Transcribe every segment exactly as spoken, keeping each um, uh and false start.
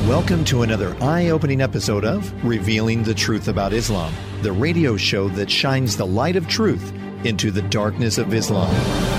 Welcome to another eye-opening episode of Revealing the Truth About Islam, the radio show that shines the light of truth into the darkness of Islam.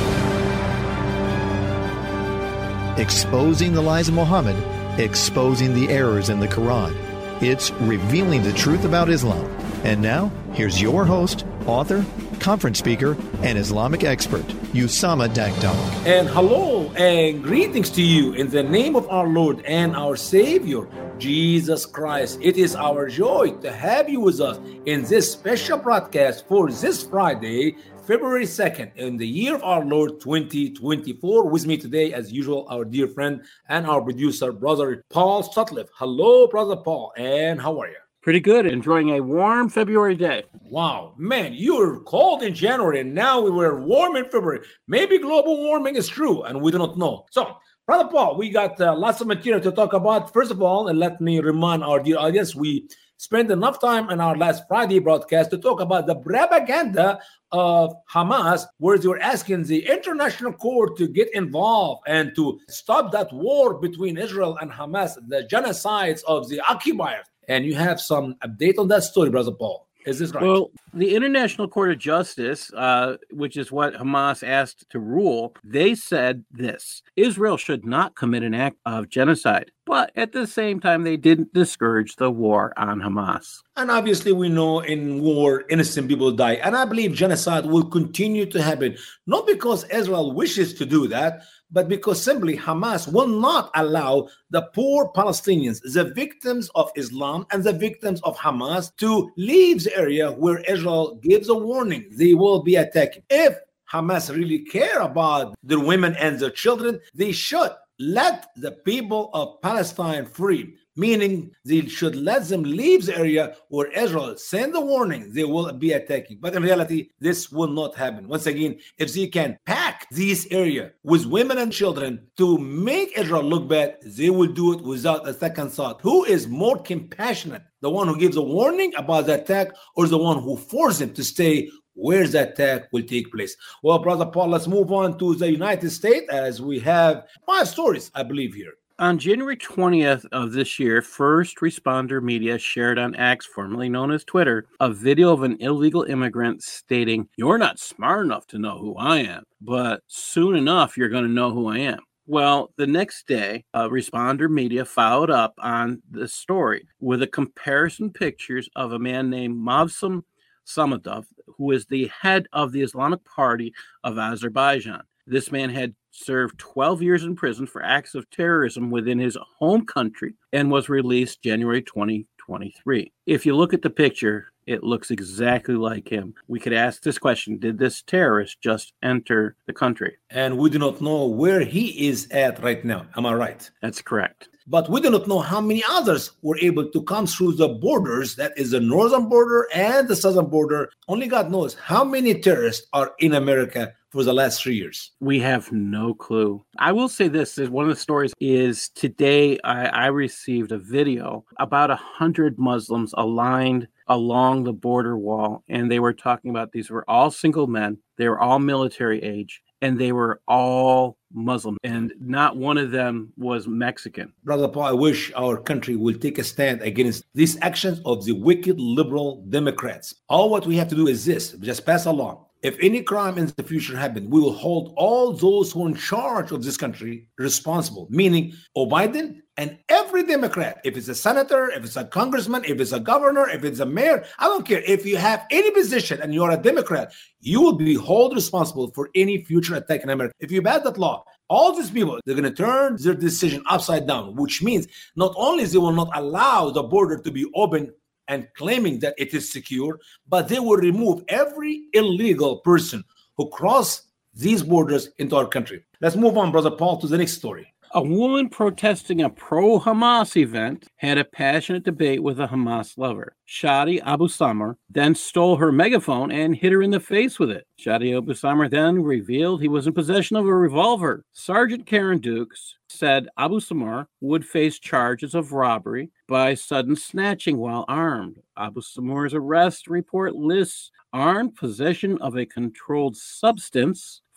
Exposing the lies of Muhammad, exposing the errors in the Quran. It's Revealing the Truth About Islam. And now, here's your host, author, conference speaker, and Islamic expert, Usama Dagdag. And hello and greetings to you in the name of our Lord and our Savior, Jesus Christ. It is our joy to have you with us in this special broadcast for this Friday, February second, in the year of our Lord twenty twenty-four. With me today, as usual, our dear friend and our producer, Brother Paul Sutcliffe. Hello, Brother Paul, and how are you? Pretty good. Enjoying a warm February day. Wow, man, you were cold in January and now we were warm in February. Maybe global warming is true and we do not know. So, Brother Paul, we got uh, lots of material to talk about. First of all, and let me remind our dear audience, we spent enough time in our last Friday broadcast to talk about the propaganda of Hamas, where they were asking the international court to get involved and to stop that war between Israel and Hamas, the genocides of the occupiers. And you have some update on that story, Brother Paul. Is this right? Well, the International Court of Justice, uh, which is what Hamas asked to rule, they said this: Israel should not commit an act of genocide. But at the same time, they didn't discourage the war on Hamas. And obviously, we know in war, innocent people die. And I believe genocide will continue to happen, not because Israel wishes to do that, but because simply Hamas will not allow the poor Palestinians, the victims of Islam and the victims of Hamas, to leave the area where Israel gives a warning they will be attacking. If Hamas really care about their women and their children, they should let the people of Palestine free, meaning they should let them leave the area where Israel send the warning they will be attacking. But in reality, this will not happen. Once again, if they can pack this area with women and children to make Israel look bad, they will do it without a second thought. Who is more compassionate? The one who gives a warning about the attack or the one who forces them to stay where the attack will take place? Well, Brother Paul, let's move on to the United States as we have five stories, I believe, here. On January twentieth of this year, First Responder Media shared on X, formerly known as Twitter, a video of an illegal immigrant stating, "You're not smart enough to know who I am, but soon enough, you're going to know who I am." Well, the next day, uh, Responder Media followed up on the story with a comparison pictures of a man named Mavsum Samadov, who is the head of the Islamic Party of Azerbaijan. This man had served twelve years in prison for acts of terrorism within his home country and was released January twenty twenty-three. If you look at the picture, it looks exactly like him. We could ask this question: did this terrorist just enter the country? And we do not know where he is at right now. Am I right? That's correct. But we do not know how many others were able to come through the borders, that is the northern border and the southern border. Only God knows how many terrorists are in America for the last three years. We have no clue. I will say this, is one of the stories is today I, I received a video about a hundred Muslims aligned along the border wall, and they were talking about these were all single men, they were all military age, and they were all Muslim, and not one of them was Mexican. Brother Paul, I wish our country will take a stand against these actions of the wicked liberal Democrats. All what we have to do is this: just pass a law. If any crime in the future happens, we will hold all those who are in charge of this country responsible, meaning Joe Biden and every Democrat. If it's a senator, if it's a congressman, if it's a governor, if it's a mayor, I don't care. If you have any position and you're a Democrat, you will be held responsible for any future attack in America. If you pass that law, all these people, they're going to turn their decision upside down, which means not only they will not allow the border to be open and claiming that it is secure, but they will remove every illegal person who cross these borders into our country. Let's move on, Brother Paul, to the next story. A woman protesting a pro-Hamas event had a passionate debate with a Hamas lover. Shadi Abu Samar then stole her megaphone and hit her in the face with it. Shadi Abu Samar then revealed he was in possession of a revolver. Sergeant Karen Dukes said Abu Samar would face charges of robbery by sudden snatching while armed. Abu Samar's arrest report lists armed possession of a controlled substance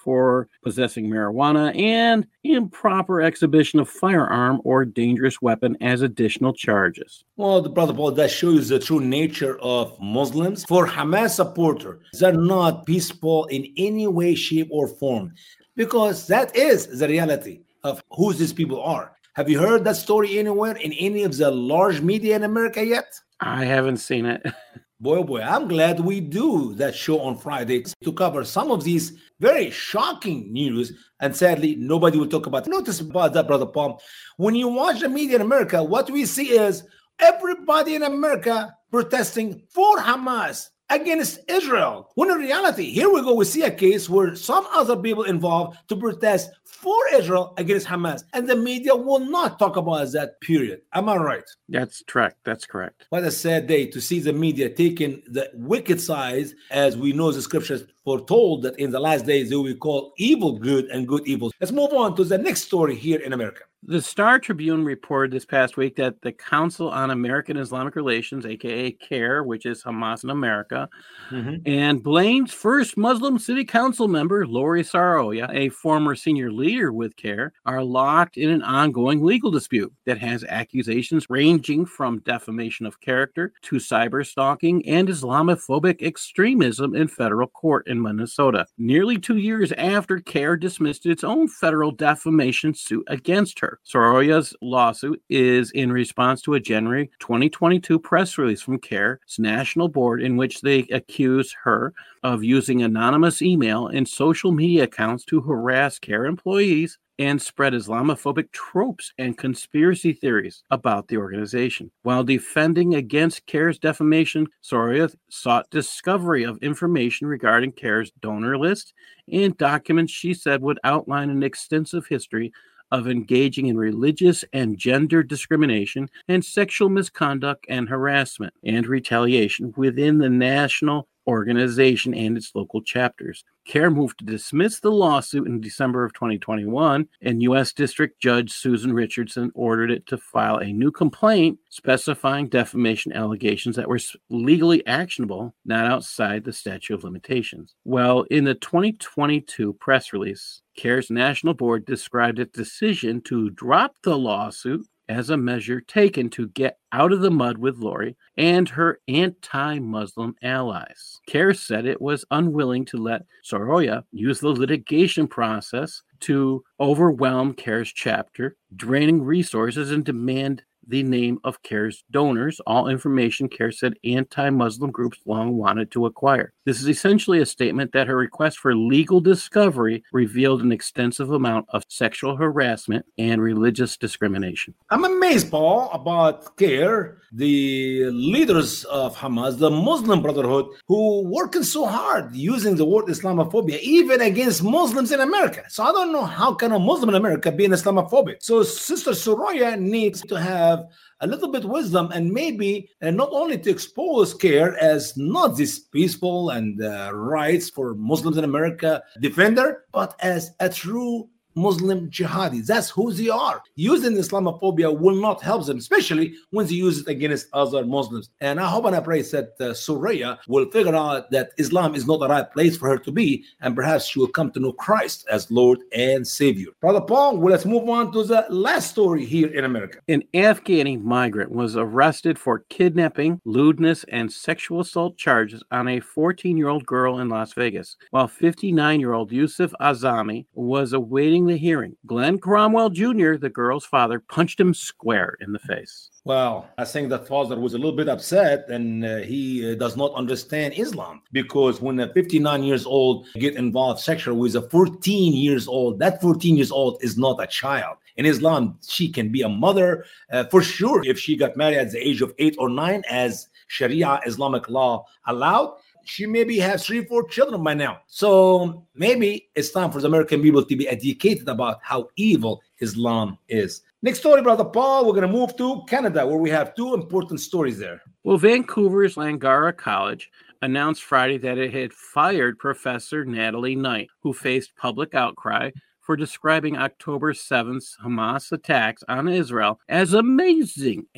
for possessing marijuana and improper exhibition of firearm or dangerous weapon as additional charges. Well, the brother Paul, that shows the true nature of Muslims. For Hamas supporters, they're not peaceful in any way, shape, or form, because that is the reality of who these people are. Have you heard that story anywhere in any of the large media in America yet? I haven't seen it. Boy, oh boy, I'm glad we do that show on Friday to cover some of these very shocking news. And sadly, nobody will talk about it. Notice about that, Brother Paul. When you watch the media in America, what we see is everybody in America protesting for Hamas against Israel. When in reality, here we go, we see a case where some other people involved to protest for Israel against Hamas, and the media will not talk about that, period. Am I right? That's correct. That's correct. What a sad day to see the media taking the wicked side, as we know the scriptures foretold that in the last days they will call evil good and good evil. Let's move on to the next story here in America. The Star Tribune reported this past week that the Council on American Islamic Relations, aka CAIR, which is Hamas in America, mm-hmm. and Blaine's first Muslim city council member, Lori Soroya, a former senior leader with CAIR, are locked in an ongoing legal dispute that has accusations ranging from defamation of character to cyber stalking and Islamophobic extremism in federal court in Minnesota, nearly two years after CAIR dismissed its own federal defamation suit against her. Soroya's lawsuit is in response to a January twenty twenty-two press release from CAIR's national board in which they accuse her of using anonymous email and social media accounts to harass CAIR employees and spread Islamophobic tropes and conspiracy theories about the organization. While defending against CAIR's defamation, Soroya sought discovery of information regarding CAIR's donor list and documents she said would outline an extensive history of engaging in religious and gender discrimination and sexual misconduct and harassment and retaliation within the national organization and its local chapters. CAIR moved to dismiss the lawsuit in December of twenty twenty-one, and U S District Judge Susan Richardson ordered it to file a new complaint specifying defamation allegations that were legally actionable, not outside the statute of limitations. Well, in the twenty twenty-two press release, CAIR's national board described its decision to drop the lawsuit as a measure taken to get out of the mud with Lori and her anti-Muslim allies. CAIR said it was unwilling to let Soroya use the litigation process to overwhelm CAIR's chapter, draining resources, and demand the name of CAIR's donors, all information CAIR said anti-Muslim groups long wanted to acquire. This is essentially a statement that her request for legal discovery revealed an extensive amount of sexual harassment and religious discrimination. I'm amazed, Paul, about CAIR, the leaders of Hamas, the Muslim Brotherhood, who working so hard using the word Islamophobia, even against Muslims in America. So I don't know how can a Muslim in America be an Islamophobic. So Sister Soroya needs to have a little bit wisdom and maybe and not only to expose CAIR as not this peaceful and uh, rights for Muslims in America defender, but as a true Muslim jihadi. That's who they are. Using Islamophobia will not help them, especially when they use it against other Muslims. And I hope and I pray that uh, Soroya will figure out that Islam is not the right place for her to be, and perhaps she will come to know Christ as Lord and Savior. Brother Paul, well, let's move on to the last story here in America. An Afghani migrant was arrested for kidnapping, lewdness, and sexual assault charges on a fourteen-year-old girl in Las Vegas, while fifty-nine-year-old Yusuf Azami was awaiting the hearing. Glenn Cromwell Junior, the girl's father, punched him square in the face. Well, I think that father was a little bit upset, and uh, he uh, does not understand Islam, because when a fifty-nine years old get involved sexually with a fourteen years old, that fourteen years old is not a child. In Islam, she can be a mother uh, for sure if she got married at the age of eight or nine, as Sharia Islamic law allowed. She maybe has three, four children by now. So maybe it's time for the American people to be educated about how evil Islam is. Next story, Brother Paul, we're going to move to Canada, where we have two important stories there. Well, Vancouver's Langara College announced Friday that it had fired Professor Natalie Knight, who faced public outcry for describing October seventh Hamas attacks on Israel as amazing and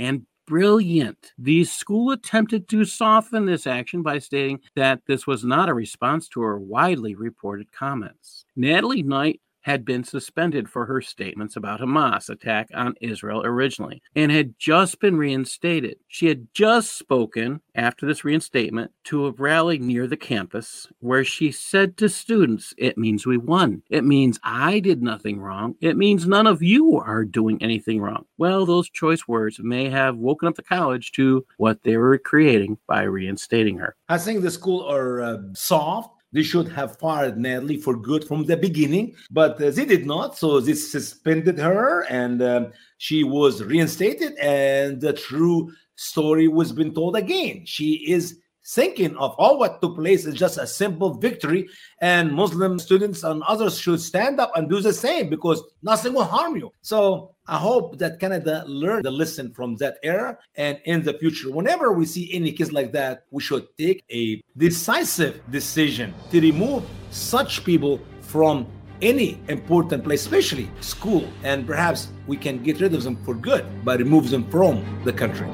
brilliant. The school attempted to soften this action by stating that this was not a response to her widely reported comments. Natalie Knight had been suspended for her statements about Hamas attack on Israel originally and had just been reinstated. She had just spoken after this reinstatement to a rally near the campus where she said to students, "It means we won. It means I did nothing wrong. It means none of you are doing anything wrong." Well, those choice words may have woken up the college to what they were creating by reinstating her. I think the school are uh, soft. They should have fired Natalie for good from the beginning, but uh, they did not. So they suspended her, and um, she was reinstated, and the true story was being told again. She is thinking of all what took place is just a simple victory, and Muslim students and others should stand up and do the same because nothing will harm you. So I hope that Canada learned the lesson from that era, and in the future, whenever we see any case like that, we should take a decisive decision to remove such people from any important place, especially school, and perhaps we can get rid of them for good by removing them from the country.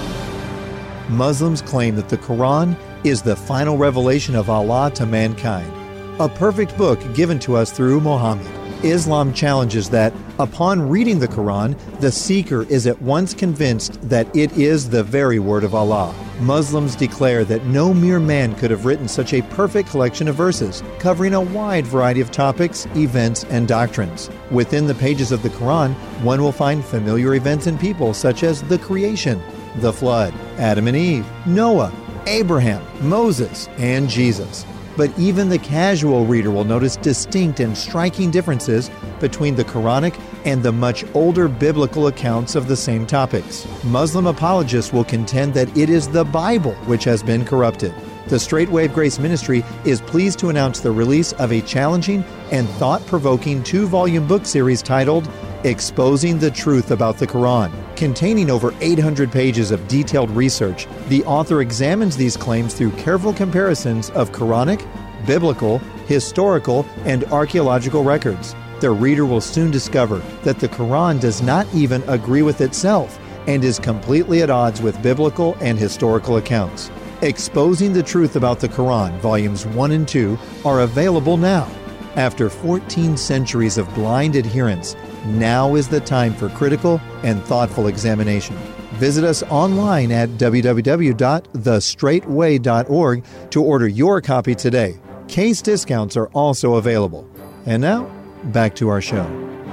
Muslims claim that the Quran is the final revelation of Allah to mankind, a perfect book given to us through Muhammad. Islam challenges that, upon reading the Quran, the seeker is at once convinced that it is the very word of Allah. Muslims declare that no mere man could have written such a perfect collection of verses, covering a wide variety of topics, events, and doctrines. Within the pages of the Quran, one will find familiar events and people such as the creation, the flood, Adam and Eve, Noah, Abraham, Moses, and Jesus. But even the casual reader will notice distinct and striking differences between the Quranic and the much older biblical accounts of the same topics. Muslim apologists will contend that it is the Bible which has been corrupted. The Straight Wave Grace Ministry is pleased to announce the release of a challenging and thought-provoking two-volume book series titled Exposing the Truth About the Quran. Containing over eight hundred pages of detailed research, the author examines these claims through careful comparisons of Quranic, biblical, historical, and archaeological records. The reader will soon discover that the Quran does not even agree with itself and is completely at odds with biblical and historical accounts. Exposing the Truth About the Quran, Volumes one and two, are available now. After fourteen centuries of blind adherence, now is the time for critical and thoughtful examination. Visit us online at w w w dot the straight way dot org to order your copy today. Case discounts are also available. And now, back to our show.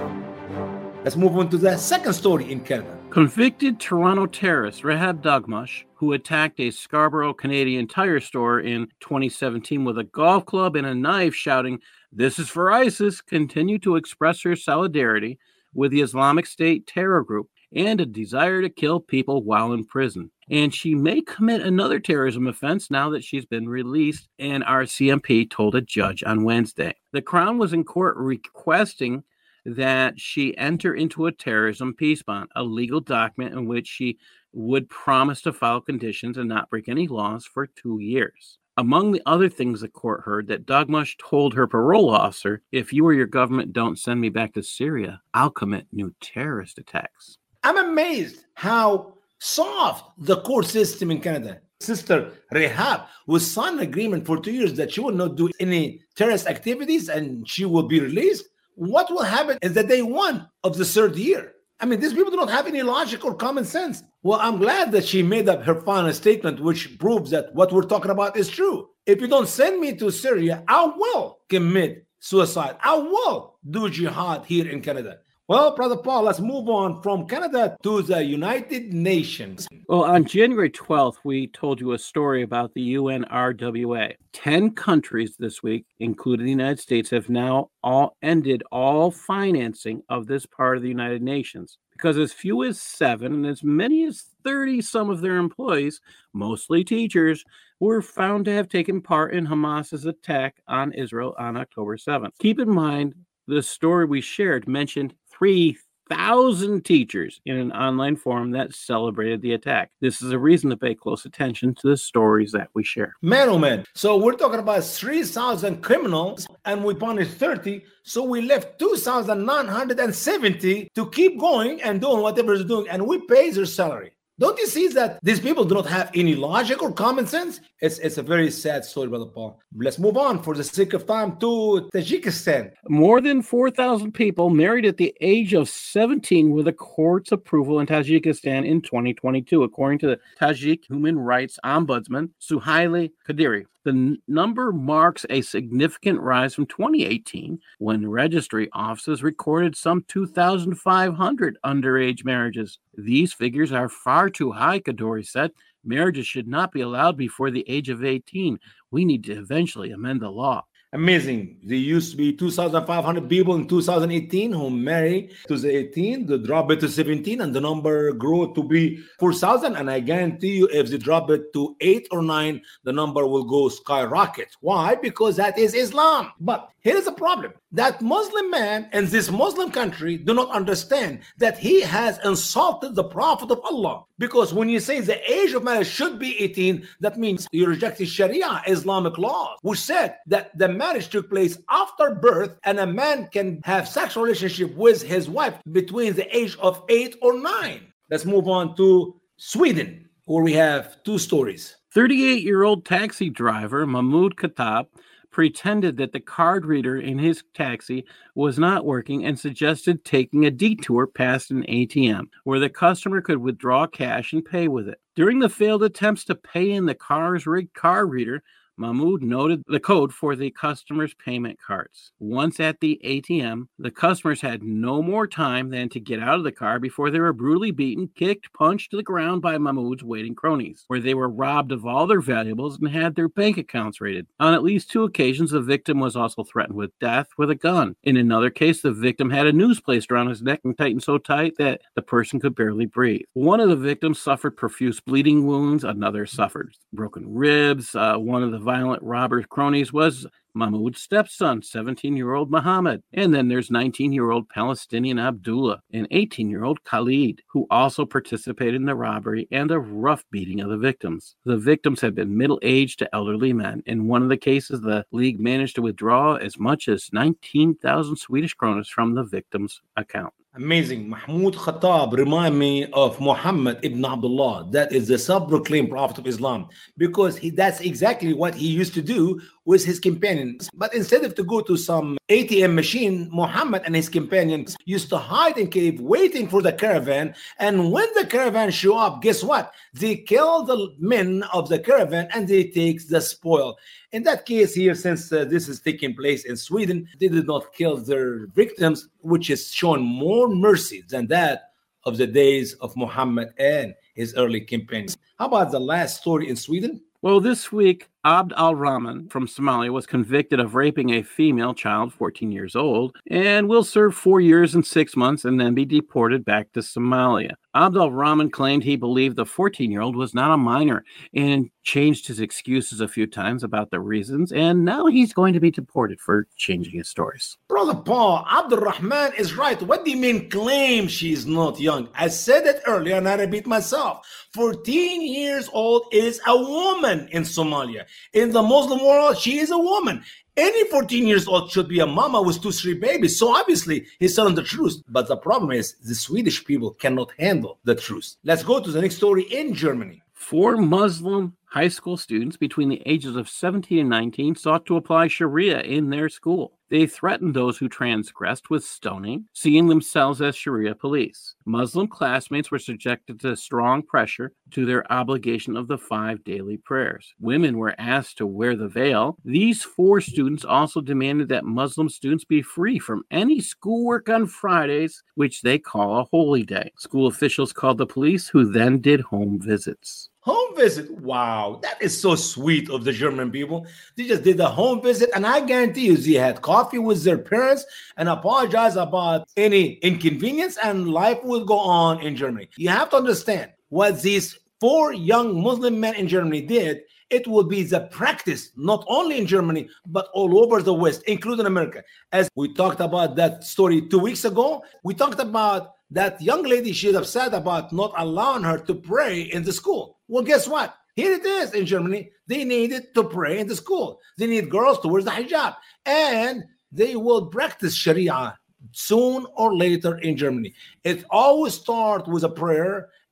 Let's move on to the second story in Canada. Convicted Toronto terrorist Rahab Dagmash, who attacked a Scarborough Canadian Tire store in twenty seventeen with a golf club and a knife, shouting, "This is for ISIS," continued to express her solidarity with the Islamic State terror group and a desire to kill people while in prison. And she may commit another terrorism offense now that she's been released, an R C M P told a judge on Wednesday. The Crown was in court requesting that she enter into a terrorism peace bond, a legal document in which she would promise to follow conditions and not break any laws for two years. Among the other things the court heard, that Dagmash told her parole officer, "If you or your government don't send me back to Syria, I'll commit new terrorist attacks." I'm amazed how soft the court system in Canada. Sister Rahab was signed an agreement for two years that she will not do any terrorist activities and she will be released. What will happen is the day one of the third year? I mean, these people don't have any logic or common sense. Well, I'm glad that she made up her final statement, which proves that what we're talking about is true. If you don't send me to Syria, I will commit suicide. I will do jihad here in Canada. Well, Brother Paul, let's move on from Canada to the United Nations. Well, on January twelfth, we told you a story about the U N R W A. Ten countries this week, including the United States, have now all ended all financing of this part of the United Nations because as few as seven and as many as thirty some of their employees, mostly teachers, were found to have taken part in Hamas's attack on Israel on October seventh. Keep in mind, the story we shared mentioned three thousand teachers in an online forum that celebrated the attack. This is a reason to pay close attention to the stories that we share. Man, oh man. So we're talking about three thousand criminals and we punished thirty. So we left two thousand nine hundred seventy to keep going and doing whatever they're doing. And we pay their salary. Don't you see that these people do not have any logic or common sense? It's it's a very sad story, Brother Paul. Let's move on for the sake of time to Tajikistan. More than four thousand people married at the age of seventeen with the court's approval in Tajikistan in twenty twenty-two, according to the Tajik Human Rights Ombudsman, Suhaili Kadiri. The n- number marks a significant rise from twenty eighteen, when registry offices recorded some two thousand five hundred underage marriages. These figures are far too high, Kadori said. Marriages should not be allowed before the age of eighteen. We need to eventually amend the law. Amazing. There used to be two thousand five hundred people in two thousand eighteen who married to the eighteen, they drop it to seventeen, and the number grew to be four thousand. And I guarantee you, if they drop it to eight or nine, the number will go skyrocket. Why? Because that is Islam. But here is the problem. That Muslim man in this Muslim country do not understand that he has insulted the Prophet of Allah. Because when you say the age of marriage should be eighteen, that means you reject the Sharia, Islamic law, which said that the marriage took place after birth and a man can have sexual relationship with his wife between the age of eight or nine. Let's move on to Sweden, where we have two stories. thirty-eight-year-old taxi driver Mahmoud Khattab pretended that the card reader in his taxi was not working and suggested taking a detour past an A T M where the customer could withdraw cash and pay with it. During the failed attempts to pay in the car's rigged card reader, Mahmoud noted the code for the customer's payment cards. Once at the A T M, the customers had no more time than to get out of the car before they were brutally beaten, kicked, punched to the ground by Mahmoud's waiting cronies, where they were robbed of all their valuables and had their bank accounts raided. On at least two occasions, the victim was also threatened with death with a gun. In another case, the victim had a noose placed around his neck and tightened so tight that the person could barely breathe. One of the victims suffered profuse bleeding wounds. Another suffered broken ribs. Uh, one of the violent robber's cronies was Mahmoud's stepson, seventeen-year-old Muhammad. And then there's nineteen-year-old Palestinian Abdullah and eighteen-year-old Khalid, who also participated in the robbery and a rough beating of the victims. The victims had been middle-aged to elderly men. In one of the cases, the league managed to withdraw as much as nineteen thousand Swedish kronas from the victim's account. Amazing. Mahmoud Khattab remind me of Muhammad ibn Abdullah. That is the self-proclaimed prophet of Islam, because he that's exactly what he used to do with his companions. But instead of to go to some A T M machine, Muhammad and his companions used to hide in cave waiting for the caravan. And when the caravan show up, guess what? They kill the men of the caravan and they take the spoil. In that case here, since uh, this is taking place in Sweden, they did not kill their victims, which is shown more mercy than that of the days of Muhammad and his early companions. How about the last story in Sweden? Well, this week, Abd al-Rahman from Somalia was convicted of raping a female child, fourteen years old, and will serve four years and six months and then be deported back to Somalia. Abd al-Rahman claimed he believed the fourteen-year-old was not a minor and changed his excuses a few times about the reasons, and now he's going to be deported for changing his stories. Brother Paul, Abdul Rahman is right. What do you mean claim she's not young? I said it earlier and I repeat myself. fourteen years old is a woman in Somalia. In the Muslim world, she is a woman. Any fourteen years old should be a mama with two, three babies. So obviously, he's telling the truth. But the problem is the Swedish people cannot handle the truth. Let's go to the next story in Germany. Four Muslim high school students between the ages of seventeen and nineteen sought to apply Sharia in their school. They threatened those who transgressed with stoning, seeing themselves as Sharia police. Muslim classmates were subjected to strong pressure to their obligation of the five daily prayers. Women were asked to wear the veil. These four students also demanded that Muslim students be free from any schoolwork on Fridays, which they call a holy day. School officials called the police, who then did home visits. Home visit. Wow, that is so sweet of the German people. They just did a home visit, and I guarantee you they had coffee with their parents and apologize about any inconvenience, and life will go on in Germany. You have to understand what these four young Muslim men in Germany did. It will be the practice, not only in Germany, but all over the West, including America. As we talked about that story two weeks ago, we talked about that young lady, she's upset about not allowing her to pray in the school. Well, guess what? Here it is in Germany. They needed to pray in the school. They need girls to wear the hijab. And they will practice Sharia soon or later in Germany. It always starts with a prayer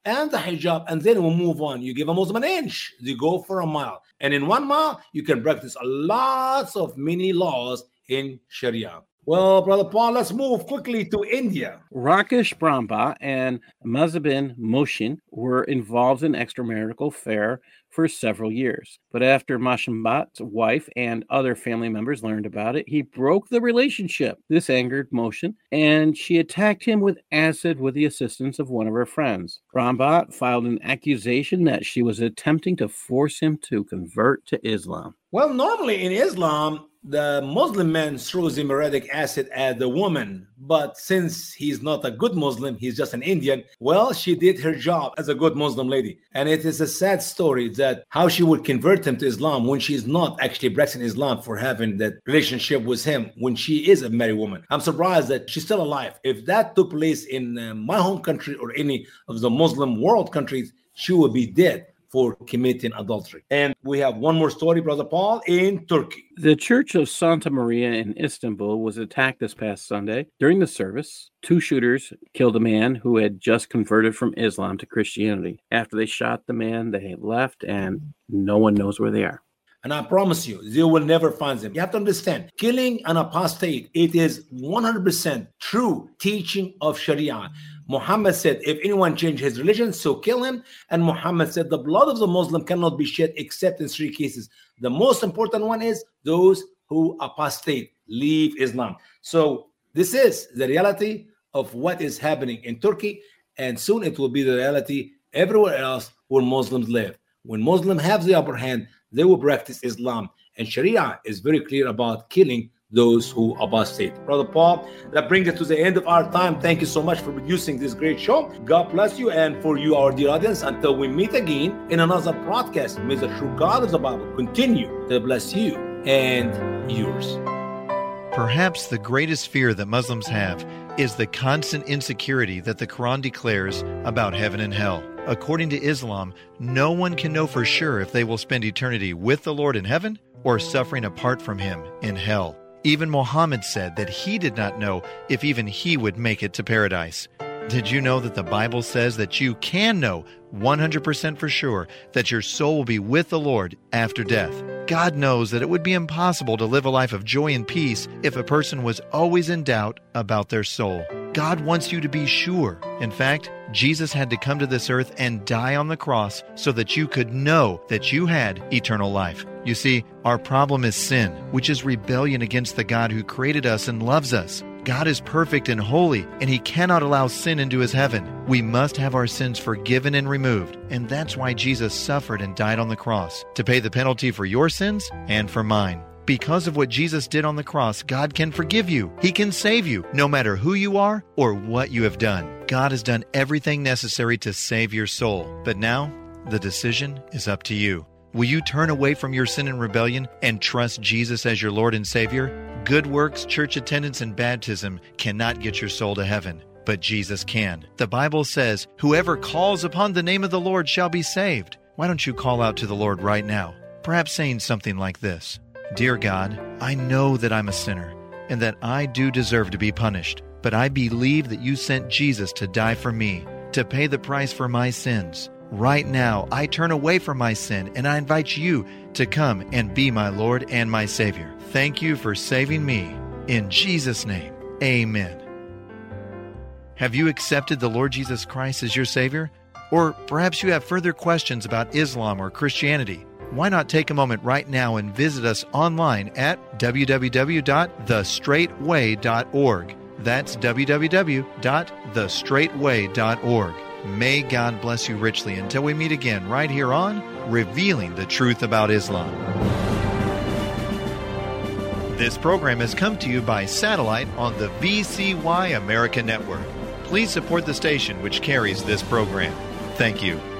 and the hijab, and then we'll move on. You give a Muslim an inch, they go for a mile. And in one mile, you can practice lots of many laws in Sharia. Well, Brother Paul, let's move quickly to India. Rakesh Brahma and Mazhabin Moshin were involved in extramarital affair for several years. But after Mashambat's wife and other family members learned about it, he broke the relationship. This angered Moshin, and she attacked him with acid with the assistance of one of her friends. Brahma filed an accusation that she was attempting to force him to convert to Islam. Well, normally in Islam, the Muslim man throws muriatic acid at the woman, but since he's not a good Muslim, he's just an Indian, well, she did her job as a good Muslim lady. And it is a sad story that how she would convert him to Islam when she's not actually practicing Islam for having that relationship with him when she is a married woman. I'm surprised that she's still alive. If that took place in uh, my home country or any of the Muslim world countries, she would be dead for committing adultery. And we have one more story, Brother Paul, in Turkey. The Church of Santa Maria in Istanbul was attacked this past Sunday. During the service, two shooters killed a man who had just converted from Islam to Christianity. After they shot the man, they left, and no one knows where they are. And I promise you, they will never find them. You have to understand, killing an apostate, it is one hundred percent true teaching of Sharia. Muhammad said, if anyone change his religion, so kill him. And Muhammad said, the blood of the Muslim cannot be shed except in three cases. The most important one is those who apostate, leave Islam. So this is the reality of what is happening in Turkey. And soon it will be the reality everywhere else where Muslims live. When Muslims have the upper hand, they will practice Islam. And Sharia is very clear about killing those who apostate. Brother Paul, that brings us to the end of our time. Thank you so much for producing this great show. God bless you, and for you, our dear audience, until we meet again in another broadcast, may the true God of the Bible continue to bless you and yours. Perhaps the greatest fear that Muslims have is the constant insecurity that the Quran declares about heaven and hell. According to Islam, no one can know for sure if they will spend eternity with the Lord in heaven or suffering apart from Him in hell. Even Muhammad said that he did not know if even he would make it to paradise. Did you know that the Bible says that you can know one hundred percent for sure that your soul will be with the Lord after death? God knows that it would be impossible to live a life of joy and peace if a person was always in doubt about their soul. God wants you to be sure. In fact, Jesus had to come to this earth and die on the cross so that you could know that you had eternal life. You see, our problem is sin, which is rebellion against the God who created us and loves us. God is perfect and holy, and He cannot allow sin into His heaven. We must have our sins forgiven and removed, and that's why Jesus suffered and died on the cross, to pay the penalty for your sins and for mine. Because of what Jesus did on the cross, God can forgive you. He can save you, no matter who you are or what you have done. God has done everything necessary to save your soul. But now, the decision is up to you. Will you turn away from your sin and rebellion and trust Jesus as your Lord and Savior? Good works, church attendance, and baptism cannot get your soul to heaven, but Jesus can. The Bible says, whoever calls upon the name of the Lord shall be saved. Why don't you call out to the Lord right now? Perhaps saying something like this: Dear God, I know that I'm a sinner and that I do deserve to be punished, but I believe that you sent Jesus to die for me, to pay the price for my sins. Right now, I turn away from my sin and I invite you to come and be my Lord and my Savior. Thank you for saving me. In Jesus' name, amen. Have you accepted the Lord Jesus Christ as your Savior? Or perhaps you have further questions about Islam or Christianity. Why not take a moment right now and visit us online at w w w dot the straight way dot org. That's w w w dot the straight way dot org. May God bless you richly until we meet again right here on Revealing the Truth About Islam. This program has come to you by satellite on the V C Y America Network. Please support the station which carries this program. Thank you.